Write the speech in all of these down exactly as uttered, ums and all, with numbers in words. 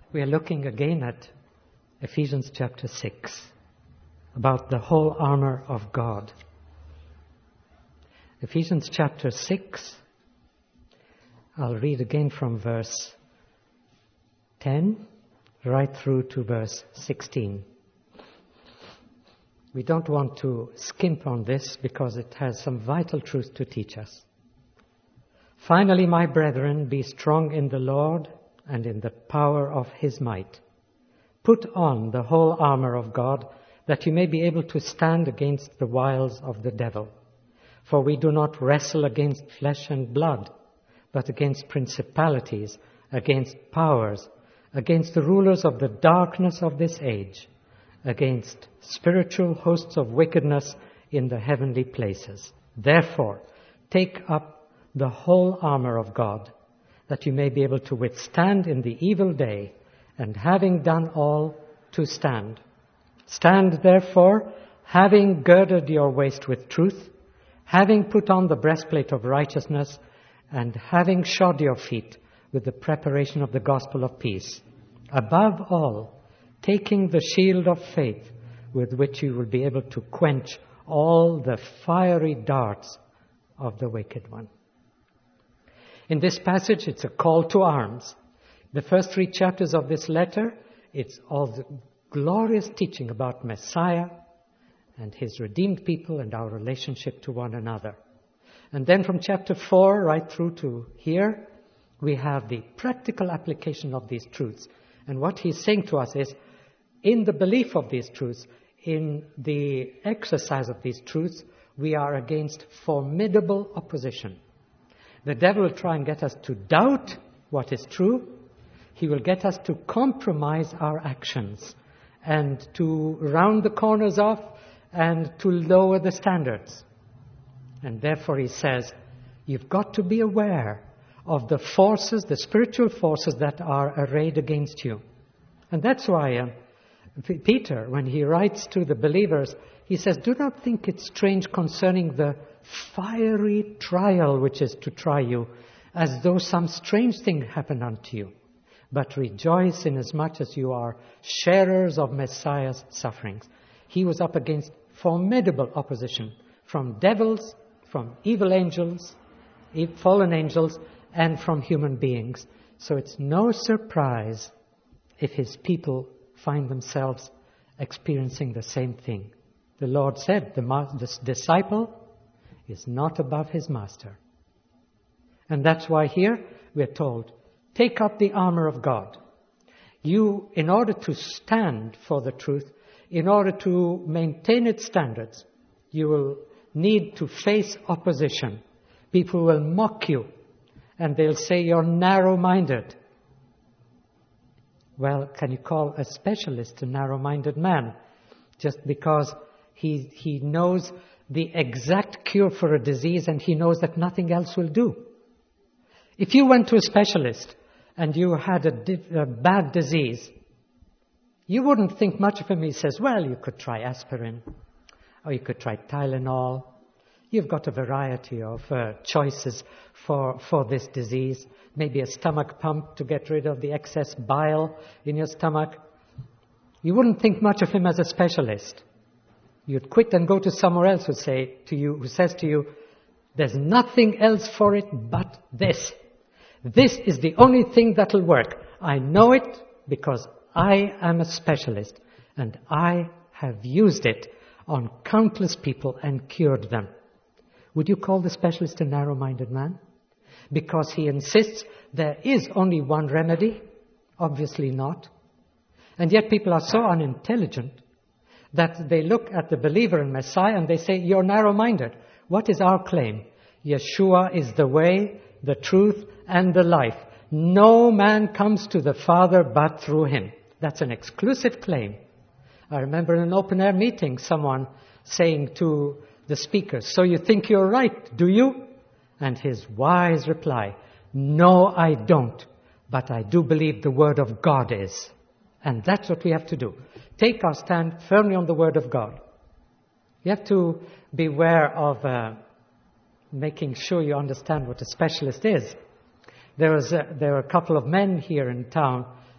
We are looking again at Ephesians chapter six, about the whole armor of God. Ephesians chapter six, I'll read again from verse ten right through to verse sixteen. We don't want to skimp on this because it has some vital truth to teach us. Finally, my brethren, be strong in the Lord and in the power of His might. Put on the whole armor of God, that you may be able to stand against the wiles of the devil. For we do not wrestle against flesh and blood, but against principalities, against powers, against the rulers of the darkness of this age, against spiritual hosts of wickedness in the heavenly places. Therefore, take up the whole armor of God, that you may be able to withstand in the evil day, and having done all, to stand. Stand therefore, having girded your waist with truth, having put on the breastplate of righteousness, and having shod your feet with the preparation of the gospel of peace. Above all, taking the shield of faith, with which you will be able to quench all the fiery darts of the wicked one. In this passage, it's a call to arms. The first three chapters of this letter, it's all the glorious teaching about Messiah and His redeemed people and our relationship to one another. And then from chapter four right through to here, we have the practical application of these truths. And what he's saying to us is, in the belief of these truths, in the exercise of these truths, we are against formidable opposition. The devil will try and get us to doubt what is true. He will get us to compromise our actions and to round the corners off and to lower the standards. And therefore he says, you've got to be aware of the forces, the spiritual forces that are arrayed against you. And that's why uh, Peter, when he writes to the believers, he says, do not think it strange concerning the fiery trial which is to try you, as though some strange thing happened unto you. But rejoice inasmuch as you are sharers of Messiah's sufferings. He was up against formidable opposition from devils, from evil angels, fallen angels, and from human beings. So it's no surprise if His people find themselves experiencing the same thing. The Lord said, the, ma- the disciple is not above his master. And that's why here we're told, take up the armor of God. You, in order to stand for the truth, in order to maintain its standards, you will need to face opposition. People will mock you, and they'll say you're narrow-minded. Well, can you call a specialist a narrow-minded man just because he he knows the exact cure for a disease and he knows that nothing else will do? If you went to a specialist and you had a, di- a bad disease, you wouldn't think much of him. He says, well, you could try aspirin, or you could try Tylenol. You've got a variety of uh, choices for, for this disease. Maybe a stomach pump to get rid of the excess bile in your stomach. You wouldn't think much of him as a specialist. You'd quit and go to somewhere else who say to you, who says to you, there's nothing else for it but this. This is the only thing that'll work. I know it because I am a specialist and I have used it on countless people and cured them. Would you call the specialist a narrow-minded man? Because he insists there is only one remedy? Obviously not. And yet people are so unintelligent that they look at the believer in Messiah and they say, you're narrow-minded. What is our claim? Yeshua is the way, the truth, and the life. No man comes to the Father but through Him. That's an exclusive claim. I remember in an open-air meeting someone saying to the speakers, so you think you're right, do you? And his wise reply, no, I don't, but I do believe the Word of God is. And that's what we have to do. Take our stand firmly on the Word of God. You have to beware of uh, making sure you understand what a specialist is. There was a, there were a couple of men here in town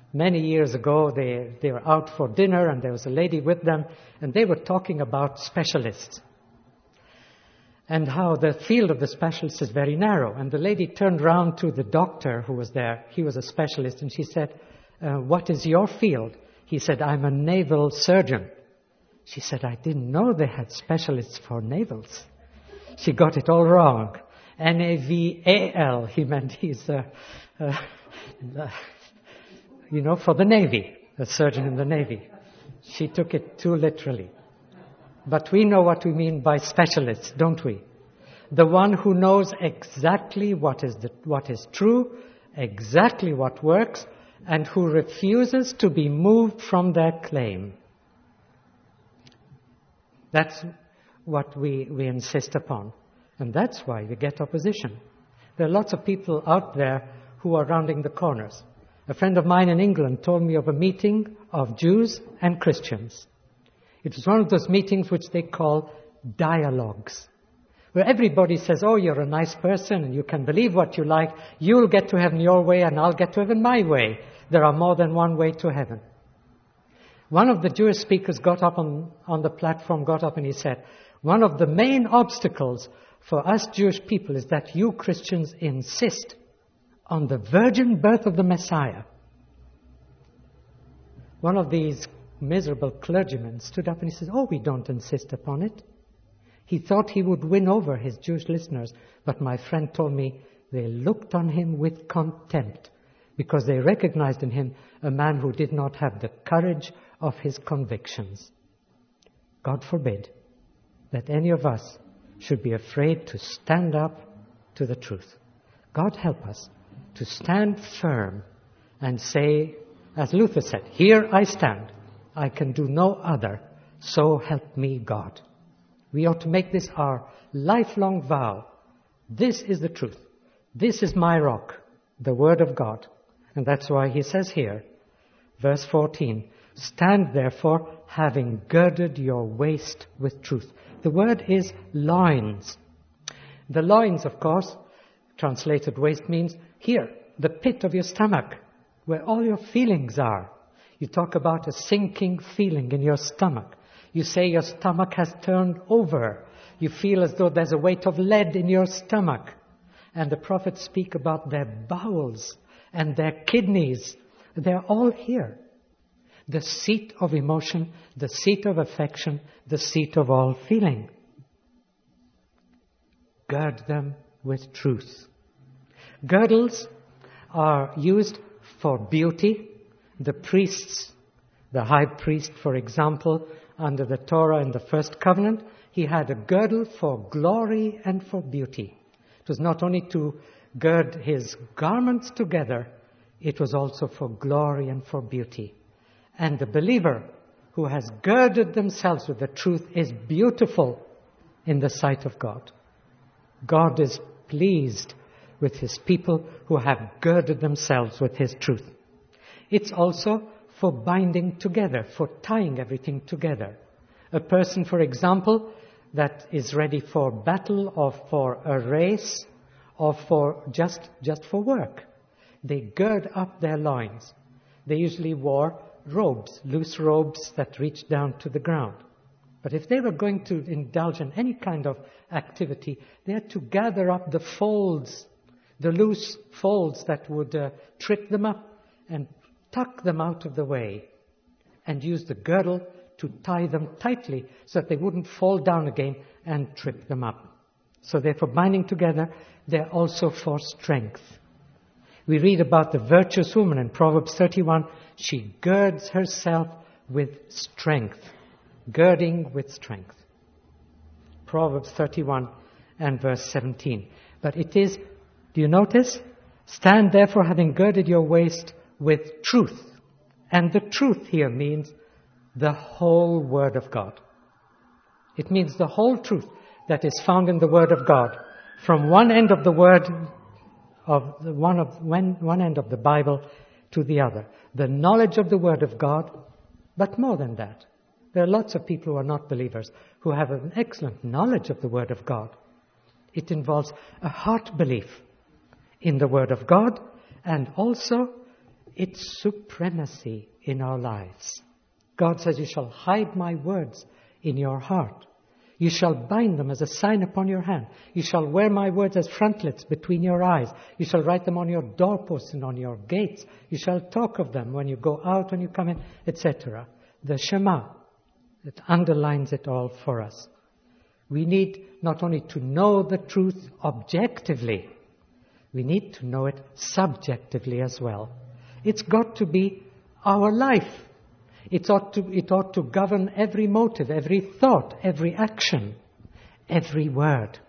Many years ago, they, they were out for dinner and there was a lady with them, and they were talking about specialists and how the field of the specialist is very narrow. And the lady turned round to the doctor who was there. He was a specialist, and she said, uh, what is your field? He said, I'm a naval surgeon. She said, I didn't know they had specialists for navals. She got it all wrong. N A V A L, he meant he's, uh, uh, you know, for the Navy, a surgeon in the Navy. She took it too literally. But we know what we mean by specialists, don't we? The one who knows exactly what is the, what is true, exactly what works, and who refuses to be moved from their claim. That's what we, we insist upon. And that's why we get opposition. There are lots of people out there who are rounding the corners. A friend of mine in England told me of a meeting of Jews and Christians. It was one of those meetings which they call dialogues, where everybody says, oh, you're a nice person and you can believe what you like. You'll get to heaven your way and I'll get to heaven my way. There are more than one way to heaven. One of the Jewish speakers got up on, on the platform, got up and he said, one of the main obstacles for us Jewish people is that you Christians insist on the virgin birth of the Messiah. One of these miserable clergymen stood up and he said, oh, we don't insist upon it. He thought he would win over his Jewish listeners, but my friend told me they looked on him with contempt because they recognized in him a man who did not have the courage of his convictions. God forbid that any of us should be afraid to stand up to the truth. God help us to stand firm and say, as Luther said, here I stand. I can do no other. So help me God. We ought to make this our lifelong vow. This is the truth. This is my rock, the Word of God. And that's why he says here, verse fourteen, stand therefore, having girded your waist with truth. The word is loins. The loins, of course, translated waist means here, the pit of your stomach, where all your feelings are. You talk about a sinking feeling in your stomach. You say your stomach has turned over. You feel as though there's a weight of lead in your stomach. And the prophets speak about their bowels and their kidneys. They're all here. The seat of emotion, the seat of affection, the seat of all feeling. Gird them with truth. Girdles are used for beauty. The priests, the high priest, for example, under the Torah in the first covenant, he had a girdle for glory and for beauty. It was not only to gird his garments together, it was also for glory and for beauty. And the believer who has girded themselves with the truth is beautiful in the sight of God. God is pleased with his people who have girded themselves with his truth. It's also for binding together, for tying everything together. A person, for example, that is ready for battle or for a race or for just, just for work, they gird up their loins. They usually wore robes, loose robes that reached down to the ground. But if they were going to indulge in any kind of activity, they had to gather up the folds, the loose folds that would uh, trip them up, and tuck them out of the way, and use the girdle to tie them tightly so that they wouldn't fall down again and trip them up. So they're for binding together, they're also for strength. We read about the virtuous woman in Proverbs thirty-one. She girds herself with strength. Girding with strength. Proverbs thirty-one and verse seventeen. But it is, do you notice? Stand therefore having girded your waist with truth. And the truth here means the whole Word of God. It means the whole truth that is found in the Word of God. From one end of the Word, of the one of one, one end of the Bible to the other. The knowledge of the Word of God, but more than that. There are lots of people who are not believers who have an excellent knowledge of the Word of God. It involves a heart belief in the Word of God and also its supremacy in our lives. God says, you shall hide my words in your heart. You shall bind them as a sign upon your hand. You shall wear my words as frontlets between your eyes. You shall write them on your doorposts and on your gates. You shall talk of them when you go out, when you come in, et cetera. The Shema, it underlines it all for us. We need not only to know the truth objectively, we need to know it subjectively as well. It's got to be our life. It ought to, it ought to govern every motive, every thought, every action, every word.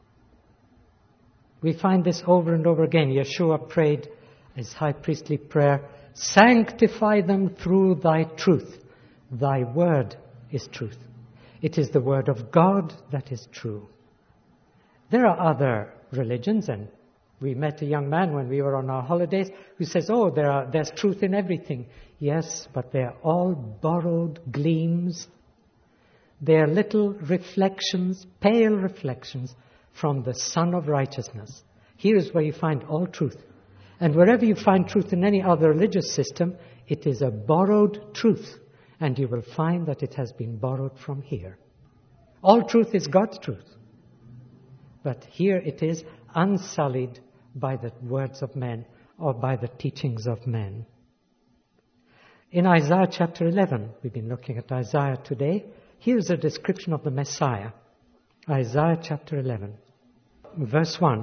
We find this over and over again. Yeshua prayed his high priestly prayer, sanctify them through thy truth. Thy word is truth. It is the word of God that is true. There are other religions, and we met a young man when we were on our holidays who says, oh, there are, there's truth in everything. Yes, but they're all borrowed gleams. They're little reflections, pale reflections from the Sun of Righteousness. Here is where you find all truth. And wherever you find truth in any other religious system, it is a borrowed truth. And you will find that it has been borrowed from here. All truth is God's truth. But here it is unsullied by the words of men or by the teachings of men. In Isaiah chapter eleven, we've been looking at Isaiah today. Here's a description of the Messiah. Isaiah chapter eleven, verse one.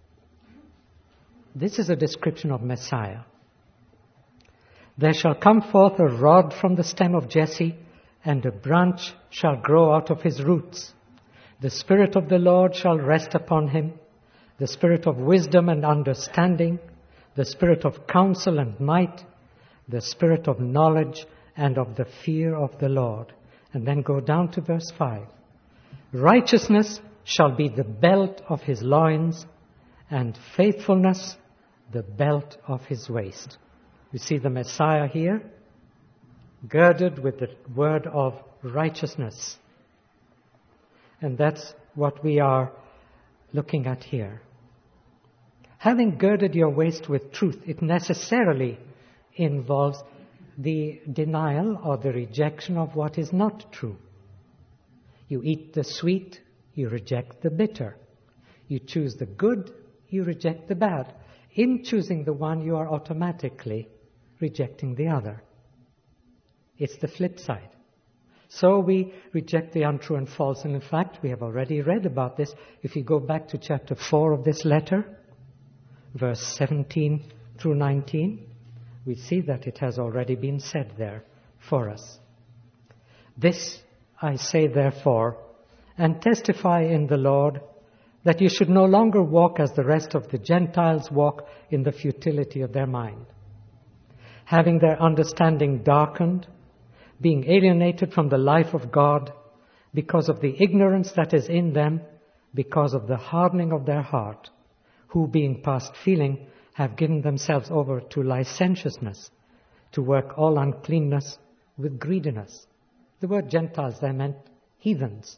This is a description of Messiah. There shall come forth a rod from the stem of Jesse, and a branch shall grow out of his roots. The Spirit of the Lord shall rest upon him, the Spirit of wisdom and understanding, the Spirit of counsel and might, the Spirit of knowledge and of the fear of the Lord. And then go down to verse five. Righteousness shall be the belt of his loins, and faithfulness the belt of his waist. You see the Messiah here, girded with the word of righteousness. And that's what we are looking at here. Having girded your waist with truth, it necessarily involves the denial or the rejection of what is not true. You eat the sweet, you reject the bitter. You choose the good, you reject the bad. In choosing the one, you are automatically rejecting the other. It's the flip side. So we reject the untrue and false. And in fact, we have already read about this. If you go back to chapter four of this letter, verse seventeen through nineteen, we see that it has already been said there for us. This I say therefore, and testify in the Lord, that you should no longer walk as the rest of the Gentiles walk in the futility of their mind, having their understanding darkened, being alienated from the life of God because of the ignorance that is in them, because of the hardening of their heart, who being past feeling have given themselves over to licentiousness, to work all uncleanness with greediness. The word Gentiles there meant heathens.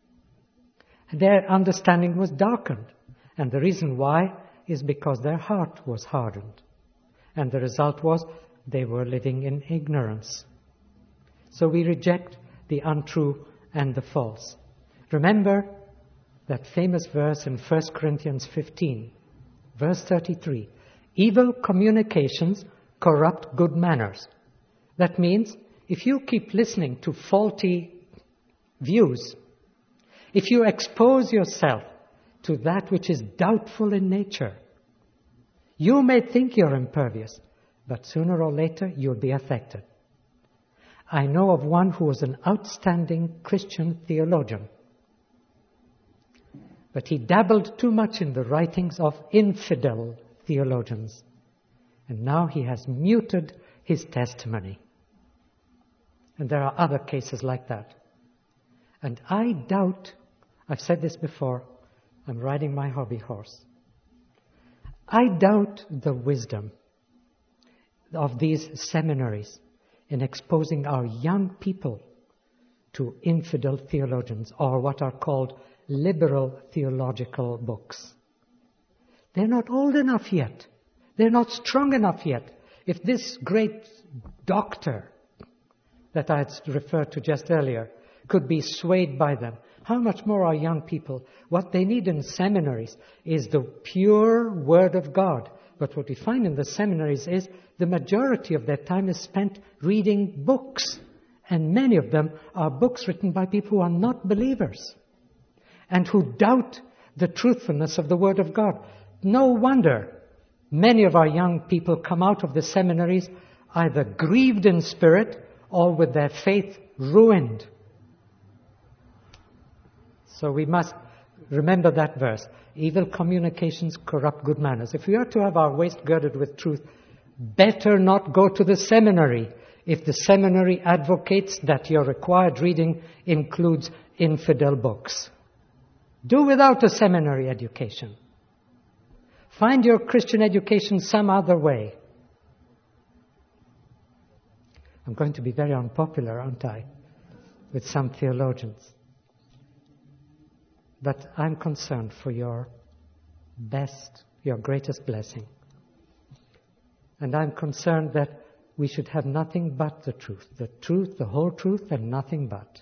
Their understanding was darkened. And the reason why is because their heart was hardened. And the result was they were living in ignorance. So we reject the untrue and the false. Remember that famous verse in First Corinthians fifteen, verse thirty-three. Evil communications corrupt good manners. That means if you keep listening to faulty views, if you expose yourself to that which is doubtful in nature, you may think you're impervious, but sooner or later you'll be affected. I know of one who was an outstanding Christian theologian, but he dabbled too much in the writings of infidel theologians, and now he has muted his testimony. And there are other cases like that. And I doubt, I've said this before, I'm riding my hobby horse. I doubt the wisdom of these seminaries in exposing our young people to infidel theologians or what are called liberal theological books. They're not old enough yet. They're not strong enough yet. If this great doctor that I had referred to just earlier could be swayed by them, how much more our young people? What they need in seminaries is the pure Word of God. But what we find in the seminaries is the majority of their time is spent reading books. And many of them are books written by people who are not believers and who doubt the truthfulness of the Word of God. No wonder many of our young people come out of the seminaries either grieved in spirit or with their faith ruined. So we must remember that verse. Evil communications corrupt good manners. If we are to have our waist girded with truth, better not go to the seminary if the seminary advocates that your required reading includes infidel books. Do without a seminary education. Find your Christian education some other way. I'm going to be very unpopular, aren't I, with some theologians. But I'm concerned for your best, your greatest blessing. And I'm concerned that we should have nothing but the truth. The truth, the whole truth, and nothing but.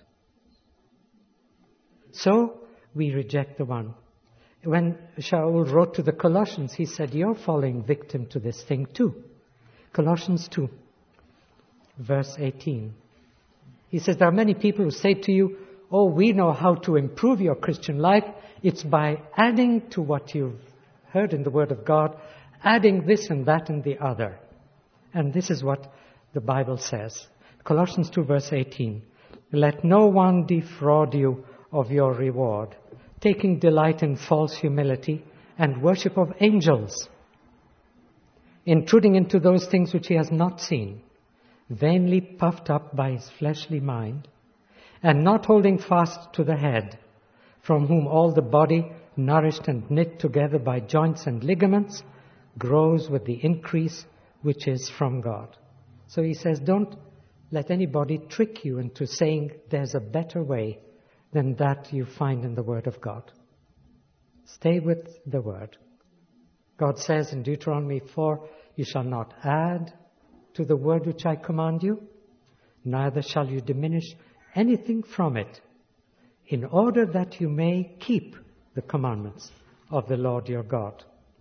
So, we reject the one. When Shaul wrote to the Colossians, he said, you're falling victim to this thing too. Colossians two, verse eighteen. He says, there are many people who say to you, oh, we know how to improve your Christian life. It's by adding to what you've heard in the Word of God, adding this and that and the other. And this is what the Bible says. Colossians two, verse eighteen. Let no one defraud you of your reward, taking delight in false humility and worship of angels, intruding into those things which he has not seen, vainly puffed up by his fleshly mind, and not holding fast to the head, from whom all the body, nourished and knit together by joints and ligaments, grows with the increase which is from God. So he says, don't let anybody trick you into saying there's a better way than that you find in the Word of God. Stay with the Word. God says in Deuteronomy four, you shall not add to the word which I command you, neither shall you diminish anything from it, in order that you may keep the commandments of the Lord your God.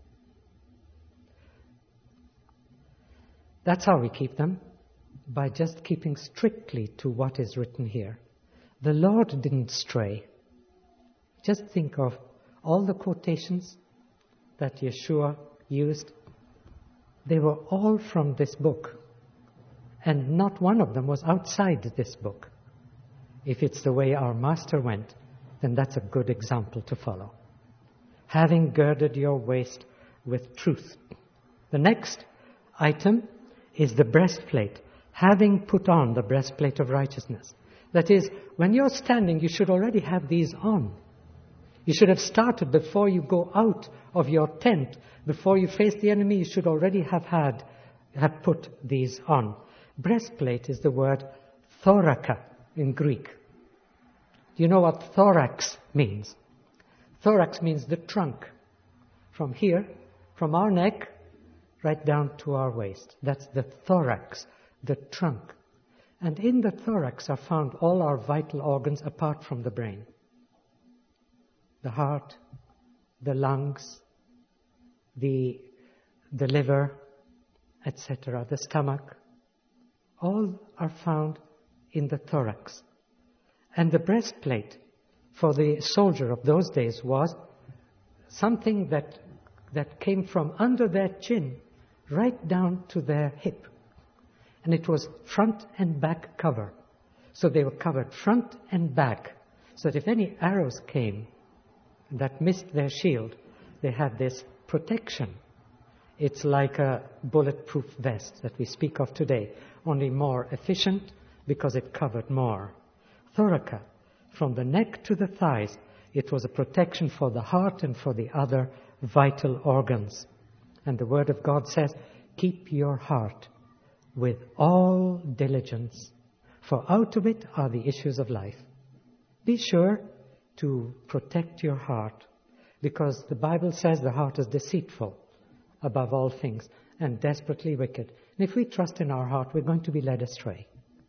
That's how we keep them, by just keeping strictly to what is written here. The Lord didn't stray. Just think of all the quotations that Yeshua used. They were all from this book, and not one of them was outside this book. If it's the way our Master went, then that's a good example to follow. Having girded your waist with truth. The next item is the breastplate. Having put on the breastplate of righteousness. That is, when you're standing, you should already have these on. You should have started before you go out of your tent. Before you face the enemy, you should already have had, have put these on. Breastplate is the word thoraka in Greek. Do you know what thorax means? Thorax means the trunk. From here, from our neck, right down to our waist. That's the thorax, the trunk. And in the thorax are found all our vital organs apart from the brain. The heart, the lungs, the, the liver, et cetera, the stomach. All are found in the thorax. And the breastplate for the soldier of those days was something that, that came from under their chin right down to their hip. And it was front and back cover. So they were covered front and back, so that if any arrows came that missed their shield, they had this protection. It's like a bulletproof vest that we speak of today, only more efficient because it covered more. Thoraka, from the neck to the thighs, it was a protection for the heart and for the other vital organs. And the Word of God says, keep your heart with all diligence, for out of it are the issues of life. Be sure to protect your heart, because the Bible says the heart is deceitful above all things and desperately wicked. And if we trust in our heart, we're going to be led astray.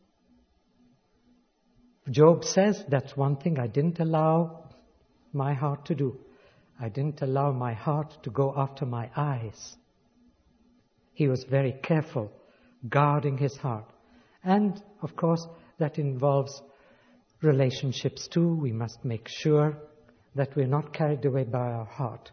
Job says, that's one thing I didn't allow my heart to do. I didn't allow my heart to go after my eyes. He was very careful, guarding his heart. And, of course, that involves relationships too. We must make sure that we're not carried away by our heart.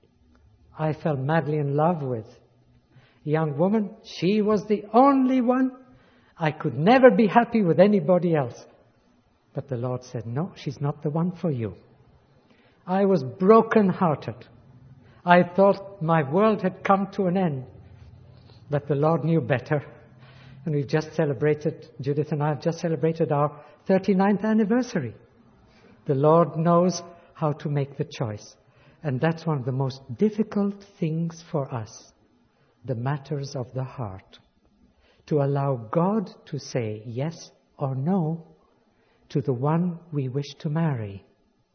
I fell madly in love with a young woman. She was the only one. I could never be happy with anybody else. But the Lord said, no, she's not the one for you. I was broken-hearted. I thought my world had come to an end. But the Lord knew better. And we've just celebrated, Judith and I have just celebrated our thirty-ninth anniversary. The Lord knows how to make the choice. And that's one of the most difficult things for us, the matters of the heart. To allow God to say yes or no to the one we wish to marry.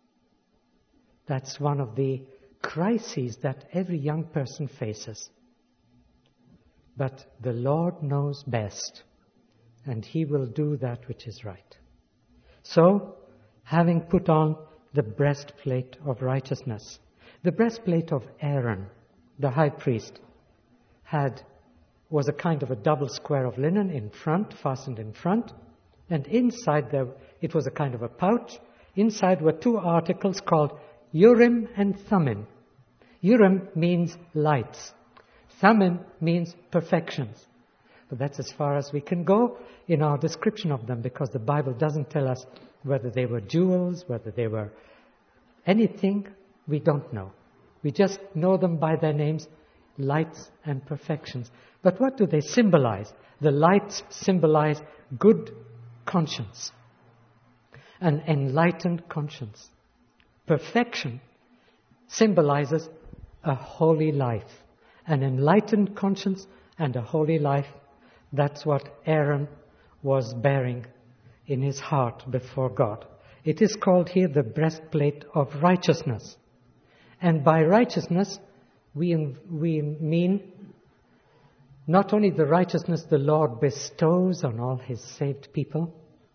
That's one of the crises that every young person faces. But the Lord knows best, and He will do that which is right. So, having put on the breastplate of righteousness, the breastplate of Aaron, the high priest, had was a kind of a double square of linen in front, fastened in front, and inside there it was a kind of a pouch. Inside were two articles called Urim and Thummim. Urim means lights. Thummim means perfections. But that's as far as we can go in our description of them, because the Bible doesn't tell us whether they were jewels, whether they were anything. We don't know. We just know them by their names, lights and perfections. But what do they symbolize? The lights symbolize good conscience, an enlightened conscience. Perfection symbolizes a holy life, an enlightened conscience and a holy life. That's what Aaron was bearing in his heart before God. It is called here the breastplate of righteousness. And by righteousness, we, we mean not only the righteousness the Lord bestows on all His saved people,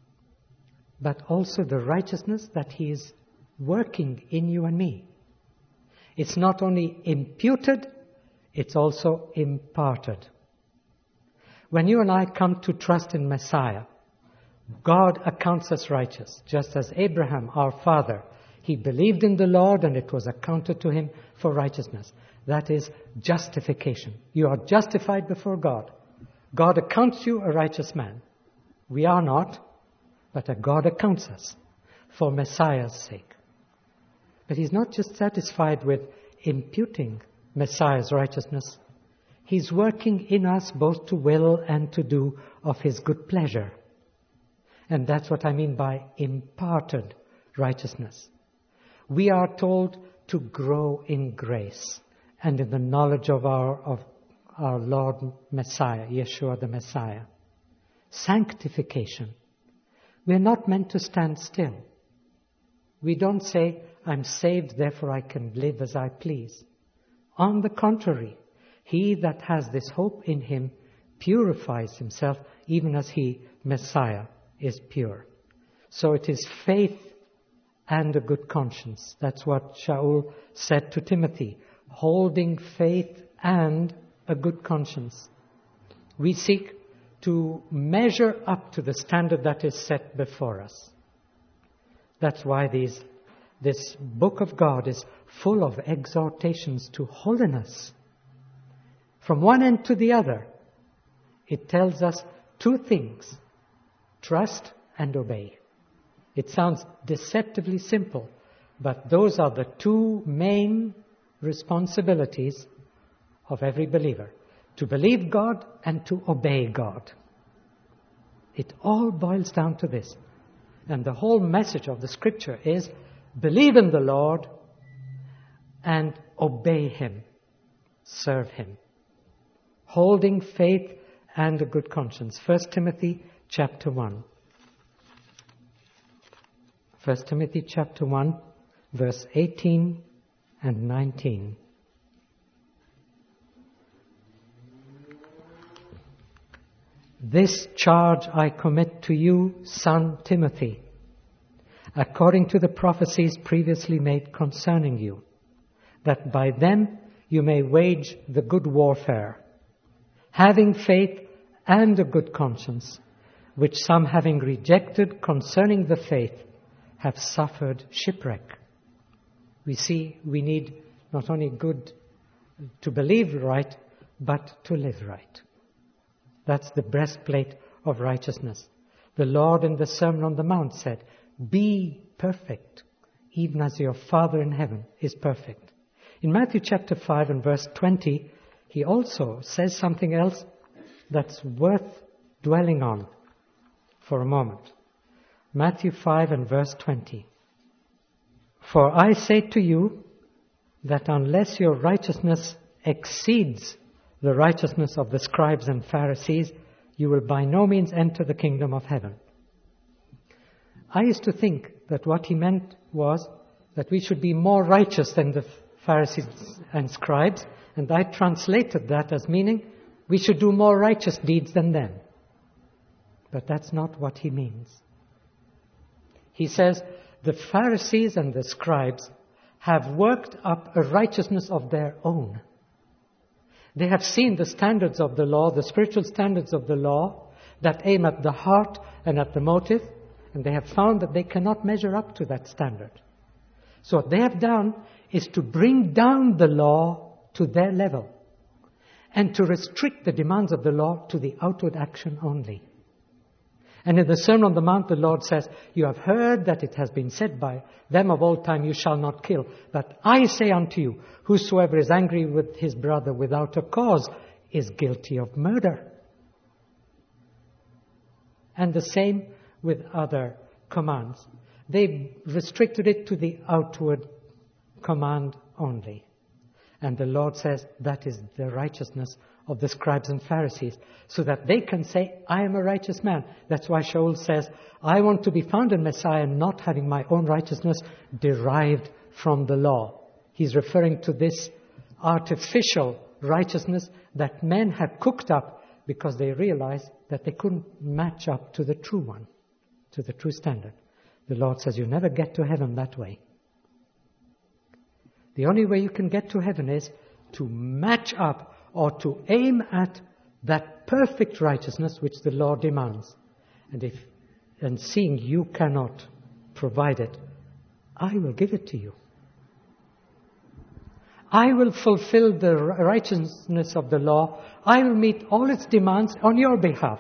but also the righteousness that He is working in you and me. It's not only imputed, it's also imparted. When you and I come to trust in Messiah, God accounts us righteous, just as Abraham, our father, he believed in the Lord and it was accounted to him for righteousness. That is justification. You are justified before God. God accounts you a righteous man. We are not, but God accounts us for Messiah's sake. But He's not just satisfied with imputing Messiah's righteousness. He's working in us both to will and to do of His good pleasure. And that's what I mean by imparted righteousness. We are told to grow in grace and in the knowledge of our, of our Lord Messiah, Yeshua the Messiah. Sanctification. We're not meant to stand still. We don't say, I'm saved, therefore I can live as I please. On the contrary, he that has this hope in him purifies himself even as he, Messiah, is pure. So it is faith and a good conscience. That's what Shaul said to Timothy, holding faith and a good conscience. We seek to measure up to the standard that is set before us. That's why these, this book of God is full of exhortations to holiness. From one end to the other, it tells us two things: trust and obey. It sounds deceptively simple, but those are the two main responsibilities of every believer: to believe God and to obey God. It all boils down to this. And the whole message of the Scripture is believe in the Lord and obey Him, serve Him, holding faith and a good conscience. First Timothy chapter one. First Timothy chapter one, verse eighteen and nineteen. This charge I commit to you, son Timothy, according to the prophecies previously made concerning you, that by them you may wage the good warfare, having faith and a good conscience, which some having rejected concerning the faith have suffered shipwreck. We see we need not only good to believe right, but to live right. That's the breastplate of righteousness. The Lord in the Sermon on the Mount said, be perfect, even as your Father in heaven is perfect. In Matthew chapter five and verse twenty, he also says something else that's worth dwelling on for a moment. Matthew five and verse twenty. For I say to you that unless your righteousness exceeds the righteousness of the scribes and Pharisees, you will by no means enter the kingdom of heaven. I used to think that what he meant was that we should be more righteous than the Pharisees and scribes, and I translated that as meaning we should do more righteous deeds than them. But that's not what he means. He says the Pharisees and the scribes have worked up a righteousness of their own. They have seen the standards of the law, the spiritual standards of the law, that aim at the heart and at the motive, and they have found that they cannot measure up to that standard. So what they have done is to bring down the law to their level and to restrict the demands of the law to the outward action only. And in the Sermon on the Mount, the Lord says, you have heard that it has been said by them of old time, you shall not kill. But I say unto you, whosoever is angry with his brother without a cause is guilty of murder. And the same with other commands. They restricted it to the outward command only. And the Lord says that is the righteousness of the scribes and Pharisees, so that they can say, I am a righteous man. That's why Shaul says, I want to be found in Messiah, not having my own righteousness derived from the law. He's referring to this artificial righteousness that men have cooked up because they realized that they couldn't match up to the true one, to the true standard. The Lord says, you never get to heaven that way. The only way you can get to heaven is to match up or to aim at that perfect righteousness which the law demands. And if, and seeing you cannot provide it, I will give it to you. I will fulfill the righteousness of the law. I will meet all its demands on your behalf.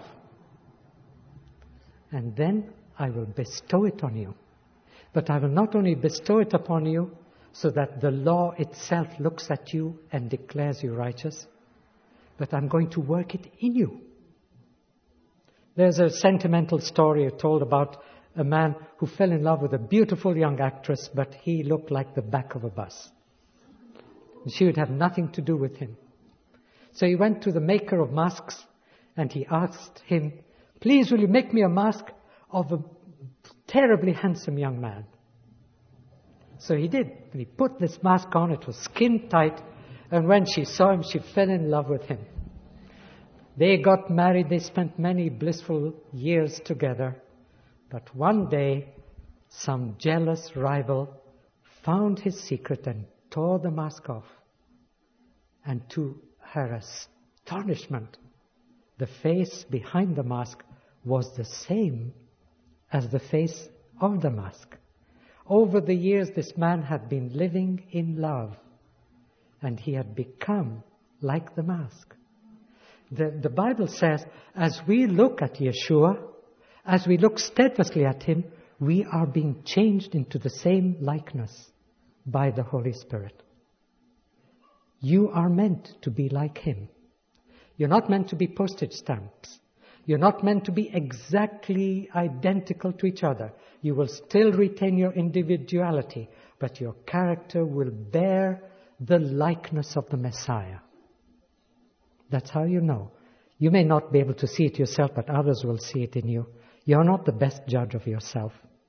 And then I will bestow it on you. But I will not only bestow it upon you so that the law itself looks at you and declares you righteous, but I'm going to work it in you. There's a sentimental story told about a man who fell in love with a beautiful young actress, but he looked like the back of a bus. She would have nothing to do with him. So he went to the maker of masks and he asked him, please will you make me a mask of a terribly handsome young man? So he did. And he put this mask on. It was skin tight. And when she saw him, she fell in love with him. They got married. They spent many blissful years together. But one day, some jealous rival found his secret and tore the mask off. And to her astonishment, the face behind the mask was the same as the face of the mask. Over the years, this man had been living in love, and he had become like the mask. The, the Bible says, as we look at Yeshua, as we look steadfastly at him, we are being changed into the same likeness by the Holy Spirit. You are meant to be like him. You're not meant to be postage stamps. You're not meant to be exactly identical to each other. You will still retain your individuality, but your character will bear the likeness of the Messiah. That's how you know. You may not be able to see it yourself, but others will see it in you. You're not the best judge of yourself.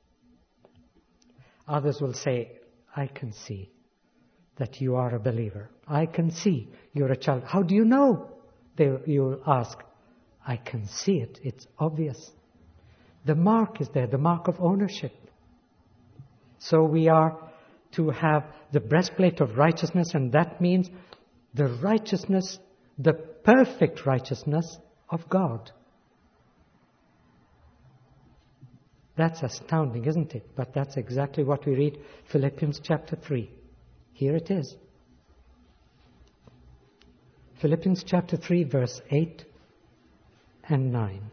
Others will say, I can see that you are a believer. I can see you're a child. How do you know? They, you'll ask. I can see it. It's obvious. The mark is there, the mark of ownership. So we are to have the breastplate of righteousness, and that means the righteousness, the perfect righteousness of God. That's astounding, isn't it? But that's exactly what we read Philippians chapter three. Here it is. Philippians chapter three, verse eight and nine.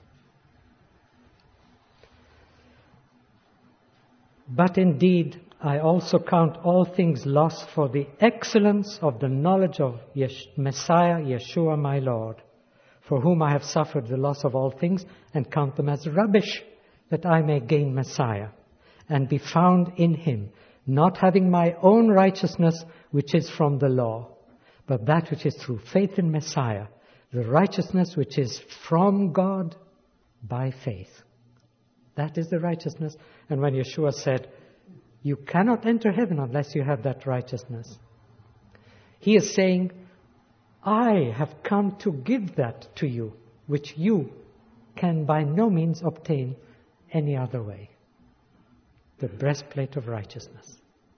But indeed, I also count all things lost for the excellence of the knowledge of Yesh- Messiah, Yeshua my Lord, for whom I have suffered the loss of all things, and count them as rubbish, that I may gain Messiah, and be found in him, not having my own righteousness, which is from the law, but that which is through faith in Messiah, the righteousness which is from God by faith. That is the righteousness. And when Yeshua said, you cannot enter heaven unless you have that righteousness, he is saying, I have come to give that to you, which you can by no means obtain any other way. The breastplate of righteousness.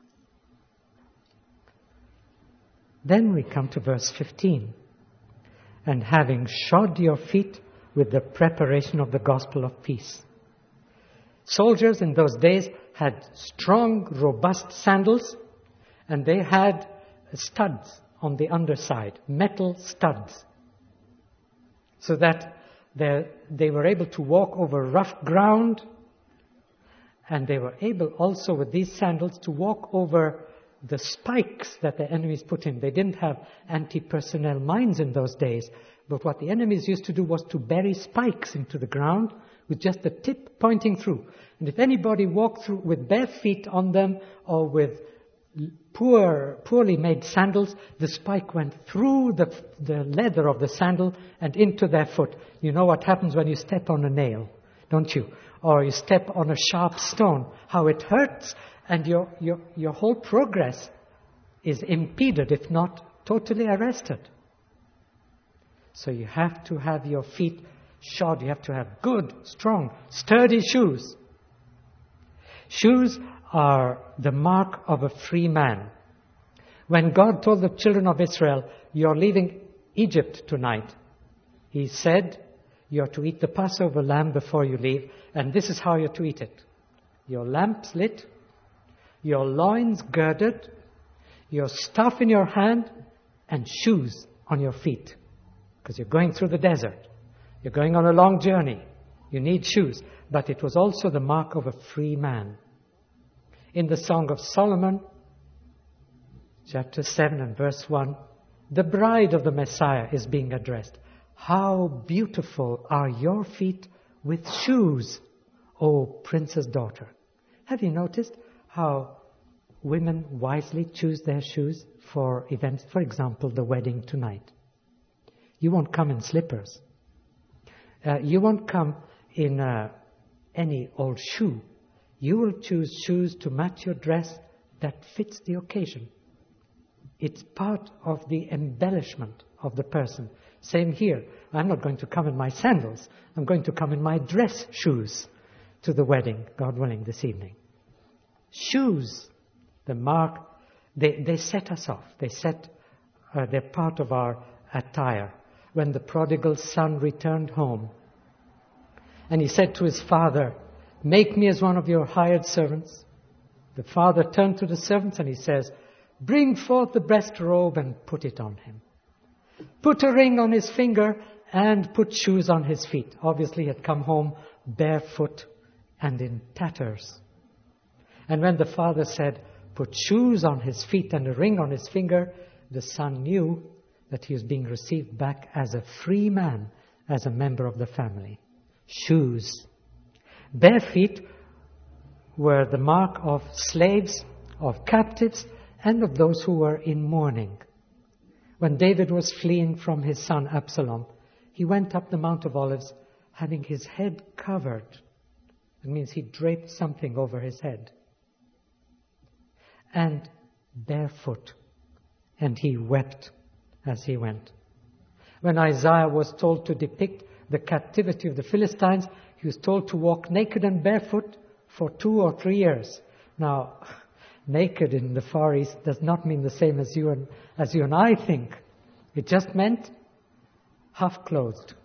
Then we come to verse fifteen. And having shod your feet with the preparation of the gospel of peace. Soldiers in those days had strong, robust sandals, and they had studs on the underside, metal studs, so that they were able to walk over rough ground, and they were able also with these sandals to walk over the spikes that the enemies put in. They didn't have anti-personnel mines in those days, but what the enemies used to do was to bury spikes into the ground with just the tip pointing through. And if anybody walked through with bare feet on them or with poor, poorly made sandals, the spike went through the, the leather of the sandal and into their foot. You know what happens when you step on a nail, don't you? Or you step on a sharp stone, how it hurts, and your, your, your whole progress is impeded, if not totally arrested. So you have to have your feet shod. You have to have good, strong, sturdy shoes. Shoes are the mark of a free man. When God told the children of Israel, you're leaving Egypt tonight, He said, you're to eat the Passover lamb before you leave, and this is how you're to eat it. Your lamps lit, your loins girded, your staff in your hand, and shoes on your feet. Because you're going through the desert. You're going on a long journey. You need shoes. But it was also the mark of a free man. In the Song of Solomon, chapter seven and verse one, the bride of the Messiah is being addressed. How beautiful are your feet with shoes, O prince's daughter. Have you noticed how women wisely choose their shoes for events? For example, the wedding tonight. You won't come in slippers. Uh, you won't come in uh, any old shoe. You will choose shoes to match your dress that fits the occasion. It's part of the embellishment of the person. Same here. I'm not going to come in my sandals. I'm going to come in my dress shoes to the wedding, God willing, this evening. Shoes, the mark, they, they set us off. They set, uh, they're part of our attire. When the prodigal son returned home, and he said to his father, make me as one of your hired servants. The father turned to the servants and he says, bring forth the breast robe and put it on him. Put a ring on his finger and put shoes on his feet. Obviously he had come home barefoot and in tatters. And when the father said, put shoes on his feet and a ring on his finger, the son knew that he was being received back as a free man, as a member of the family. Shoes. Bare feet were the mark of slaves, of captives, and of those who were in mourning. When David was fleeing from his son Absalom, he went up the Mount of Olives having his head covered. It means he draped something over his head. And barefoot. And he wept as he went. When Isaiah was told to depict the captivity of the Philistines, he was told to walk naked and barefoot for two or three years. Now, naked in the Far East does not mean the same as you and, as you and I think. It just meant half-clothed,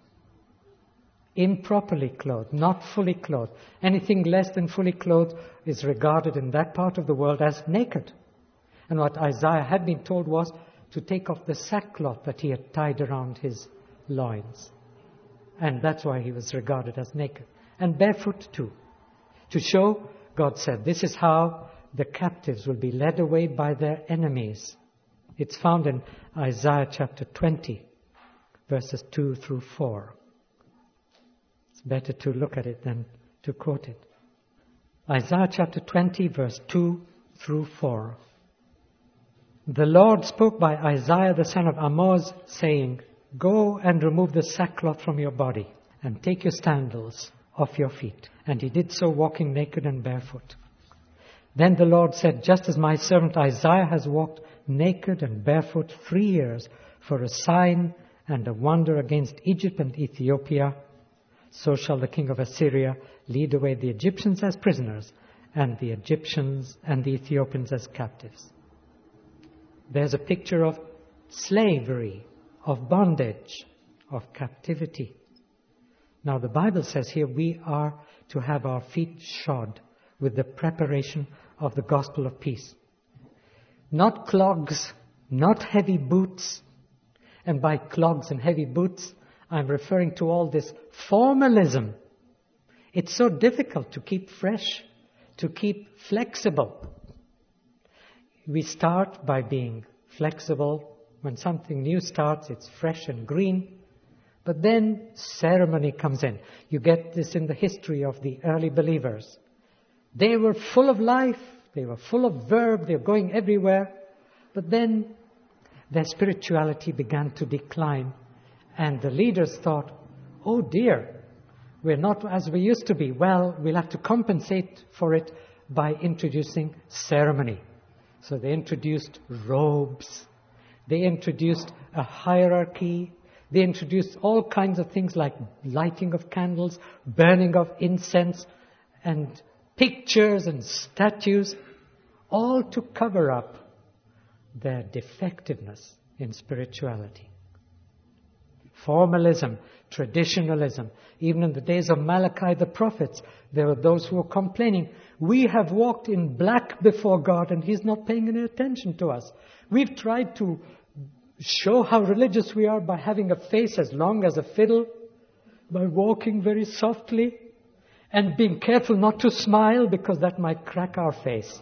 improperly clothed, not fully clothed. Anything less than fully clothed is regarded in that part of the world as naked. And what Isaiah had been told was to take off the sackcloth that he had tied around his loins. And that's why he was regarded as naked. And barefoot too. To show, God said, this is how the captives will be led away by their enemies. It's found in Isaiah chapter twenty, verses two through four. It's better to look at it than to quote it. Isaiah chapter twenty, verse two through four. The Lord spoke by Isaiah the son of Amoz, saying, Go and remove the sackcloth from your body, and take your sandals off your feet. And he did so, walking naked and barefoot. Then the Lord said, Just as my servant Isaiah has walked naked and barefoot three years for a sign and a wonder against Egypt and Ethiopia, so shall the king of Assyria lead away the Egyptians as prisoners, and the Egyptians and the Ethiopians as captives. There's a picture of slavery, of bondage, of captivity. Now the Bible says here we are to have our feet shod with the preparation of the gospel of peace. Not clogs, not heavy boots. And by clogs and heavy boots, I'm referring to all this formalism. It's so difficult to keep fresh, to keep flexible. We start by being flexible. When something new starts, it's fresh and green. But then ceremony comes in. You get this in the history of the early believers. They were full of life. They were full of verb. They were going everywhere. But then their spirituality began to decline. And the leaders thought, oh dear, we're not as we used to be. Well, we'll have to compensate for it by introducing ceremony. So they introduced robes. They introduced a hierarchy. They introduced all kinds of things like lighting of candles, burning of incense, and pictures and statues, all to cover up their defectiveness in spirituality. Formalism, traditionalism. Even in the days of Malachi the prophets, there were those who were complaining, we have walked in black before God and He's not paying any attention to us. We've tried to show how religious we are by having a face as long as a fiddle, by walking very softly, and being careful not to smile because that might crack our face.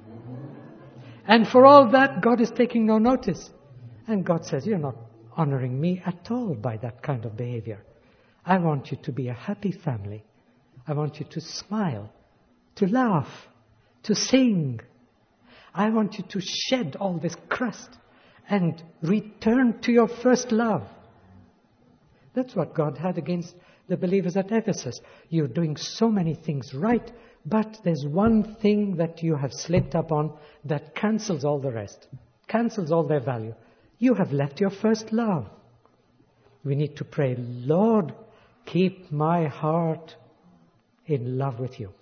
And for all that, God is taking no notice. And God says, you're not honoring me at all by that kind of behavior. I want you to be a happy family. I want you to smile, to laugh, to sing. I want you to shed all this crust and return to your first love. That's what God had against the believers at Ephesus. You're doing so many things right, but there's one thing that you have slipped up on that cancels all the rest, cancels all their value. You have left your first love. We need to pray, Lord, keep my heart in love with you.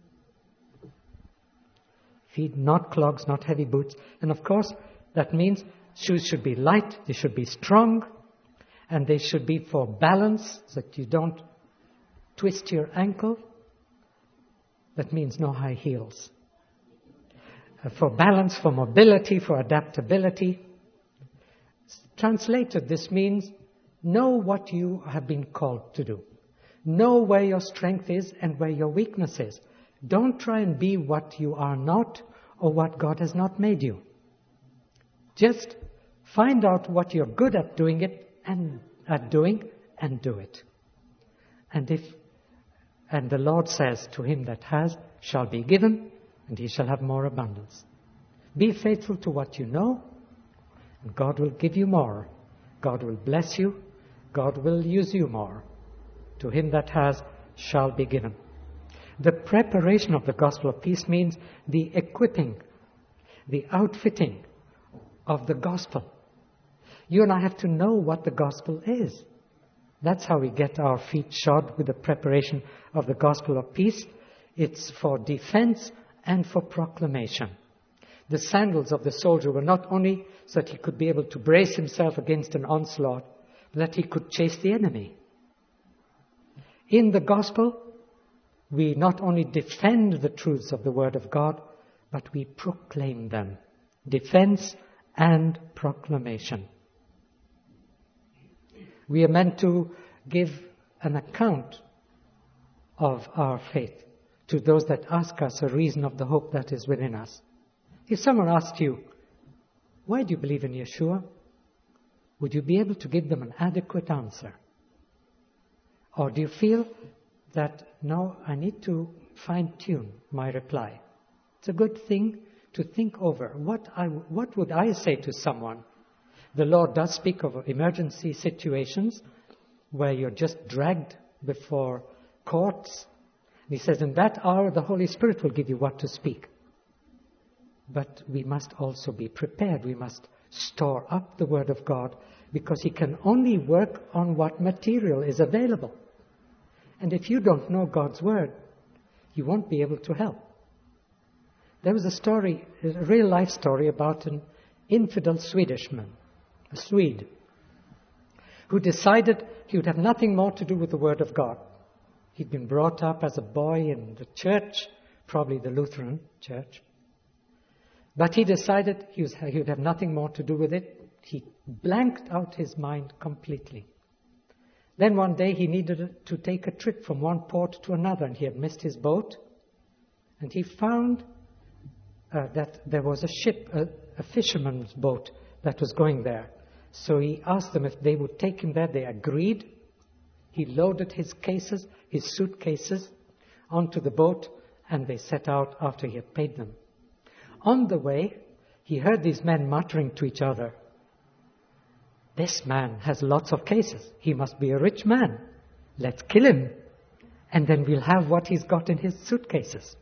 Feet, not clogs, not heavy boots. And of course, that means shoes should be light, they should be strong, and they should be for balance, so that you don't twist your ankle. That means no high heels. Uh, for balance, for mobility, for adaptability. Translated, this means know what you have been called to do. Know where your strength is and where your weakness is. Don't try and be what you are not or what God has not made you. Just find out what you're good at doing it and at doing and do it. And if and the Lord says, to him that has shall be given, and he shall have more abundance. Be faithful to what you know, and God will give you more. God will bless you. God will use you more. To him that has shall be given. The preparation of the gospel of peace means the equipping, the outfitting of the gospel. You and I have to know what the gospel is. That's how we get our feet shod with the preparation of the gospel of peace. It's for defense and for proclamation. The sandals of the soldier were not only so that he could be able to brace himself against an onslaught, but that he could chase the enemy. In the gospel, we not only defend the truths of the Word of God, but we proclaim them. Defense and proclamation. We are meant to give an account of our faith to those that ask us a reason of the hope that is within us. If someone asked you, why do you believe in Yeshua? Would you be able to give them an adequate answer? Or do you feel that, no, I need to fine-tune my reply? It's a good thing to think over. What, I, what would I say to someone? The Lord does speak of emergency situations where you're just dragged before courts. And He says, in that hour, the Holy Spirit will give you what to speak. But we must also be prepared. We must store up the Word of God, because He can only work on what material is available. And if you don't know God's Word, you won't be able to help. There was a story, a real life story about an infidel Swedishman, a Swede, who decided he would have nothing more to do with the Word of God. He'd been brought up as a boy in the church, probably the Lutheran church. But he decided he, was, he would have nothing more to do with it. He blanked out his mind completely. Then one day he needed to take a trip from one port to another, and he had missed his boat. And he found uh, that there was a ship, a, a fisherman's boat that was going there. So he asked them if they would take him there. They agreed. He loaded his cases, his suitcases, onto the boat, and they set out after he had paid them. On the way, he heard these men muttering to each other, "This man has lots of cases. He must be a rich man. Let's kill him, and then we'll have what he's got in his suitcases."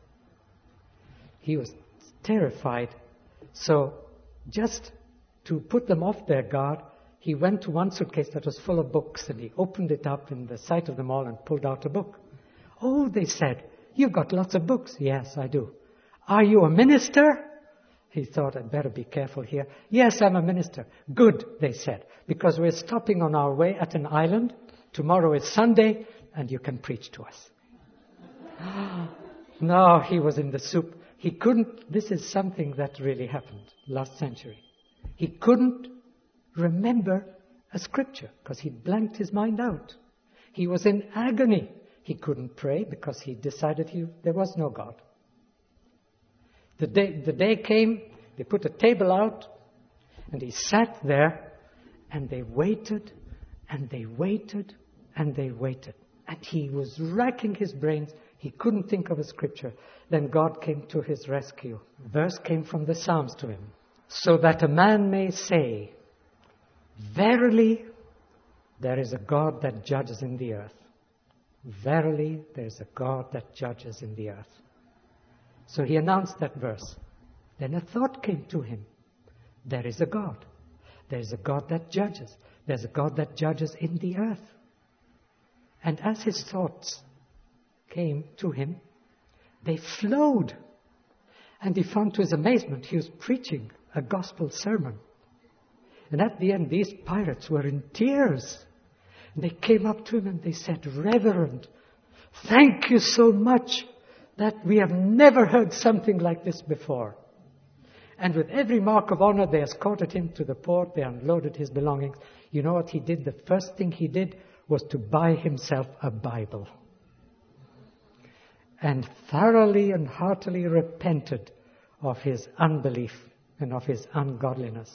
He was terrified. So just to put them off their guard, he went to one suitcase that was full of books, and he opened it up in the sight of them all and pulled out a book. "Oh," they said, "you've got lots of books." "Yes, I do." "Are you a minister?" He thought, "I'd better be careful here." "Yes, I'm a minister." "Good," they said, "because we're stopping on our way at an island. Tomorrow is Sunday, and you can preach to us." No, he was in the soup. He couldn't, this is something that really happened last century. He couldn't remember a scripture because he blanked his mind out. He was in agony. He couldn't pray because he decided he, there was no God. The day, the day came, they put a table out, and he sat there, and they waited, and they waited, and they waited. And he was racking his brains. He couldn't think of a scripture. Then God came to his rescue. A verse came from the Psalms to him. "So that a man may say, verily, there is a God that judges in the earth. Verily, there is a God that judges in the earth." So he announced that verse. Then a thought came to him. There is a God. There is a God that judges. There's a God that judges in the earth. And as his thoughts came to him, they flowed. And he found to his amazement he was preaching a gospel sermon. And at the end, these pirates were in tears. And they came up to him and they said, "Reverend, thank you so much that we have never heard something like this before." And with every mark of honor, they escorted him to the port. They unloaded his belongings. You know what he did? The first thing he did was to buy himself a Bible. And thoroughly and heartily repented of his unbelief and of his ungodliness.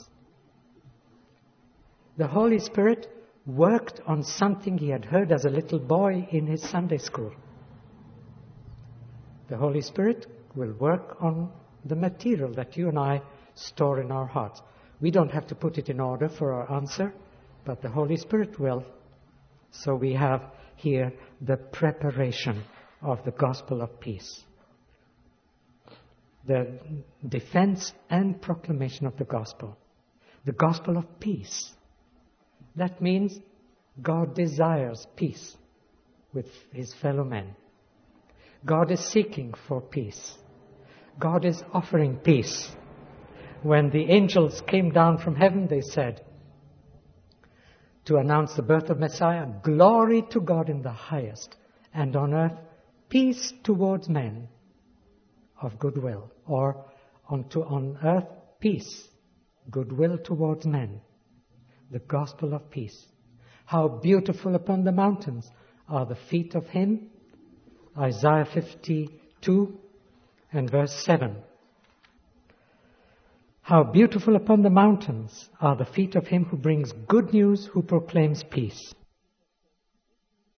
The Holy Spirit worked on something he had heard as a little boy in his Sunday school. The Holy Spirit will work on the material that you and I store in our hearts. We don't have to put it in order for our answer, but the Holy Spirit will. So we have here the preparation of the gospel of peace. The defense and proclamation of the gospel. The gospel of peace. That means God desires peace with his fellow men. God is seeking for peace. God is offering peace. When the angels came down from heaven, they said, to announce the birth of Messiah, glory to God in the highest, and on earth peace towards men of goodwill. Or on, to, on earth peace, goodwill towards men. The gospel of peace. How beautiful upon the mountains are the feet of him. Isaiah fifty-two and verse seven. How beautiful upon the mountains are the feet of him who brings good news, who proclaims peace.